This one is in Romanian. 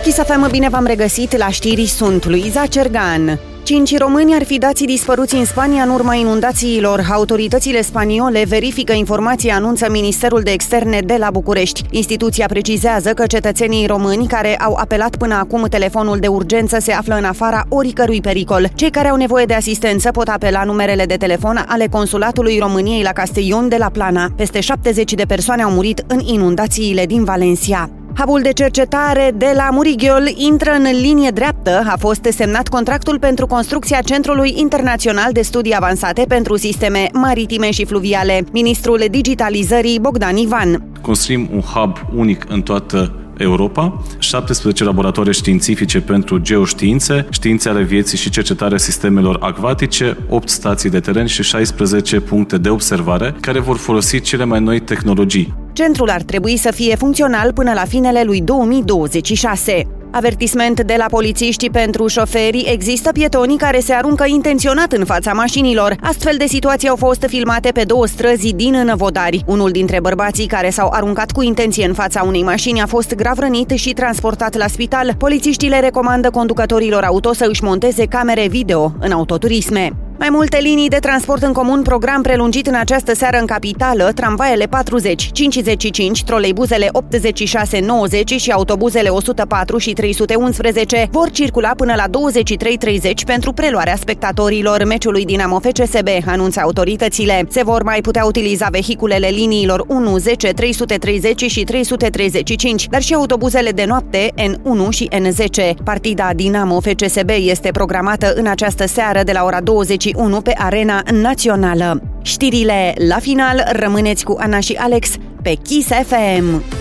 Kiss FM, bine v-am regăsit la știri, sunt Luiza Cergan. 5 români ar fi dați dispăruți în Spania în urma inundațiilor. Autoritățile spaniole verifică informații, anunță Ministerul de Externe de la București. Instituția precizează că cetățenii români care au apelat până acum telefonul de urgență se află în afara oricărui pericol. Cei care au nevoie de asistență pot apela numerele de telefon ale Consulatului României la Castellón de la Plana. Peste 70 de persoane au murit în inundațiile din Valencia. Hubul de cercetare de la Murighiol intră în linie dreaptă. A fost semnat contractul pentru construcția Centrului Internațional de Studii Avansate pentru Sisteme Maritime și Fluviale. Ministrul Digitalizării Bogdan Ivan. Construim un hub unic în toată Europa, 17 laboratoare științifice pentru geoștiințe, științe ale vieții și cercetarea sistemelor acvatice, 8 stații de teren și 16 puncte de observare care vor folosi cele mai noi tehnologii. Centrul ar trebui să fie funcțional până la finele lui 2026. Avertisment de la polițiști pentru șoferi: există pietonii care se aruncă intenționat în fața mașinilor. Astfel de situații au fost filmate pe 2 străzi din Năvodari. Unul dintre bărbații care s-au aruncat cu intenție în fața unei mașini a fost grav rănit și transportat la spital. Polițiștii le recomandă conducătorilor auto să își monteze camere video în autoturisme. Mai multe linii de transport în comun, program prelungit în această seară în capitală: tramvaiele 40, 55, troleibuzele 86, 90 și autobuzele 104 și 311 vor circula până la 23:30 pentru preluarea spectatorilor meciului Dinamo FCSB, anunță autoritățile. Se vor mai putea utiliza vehiculele liniilor 1, 10, 330 și 335, dar și autobuzele de noapte N1 și N10. Partida Dinamo FCSB este programată în această seară de la ora 21 pe Arena Națională. Știrile la final, rămâneți cu Ana și Alex pe Kiss FM.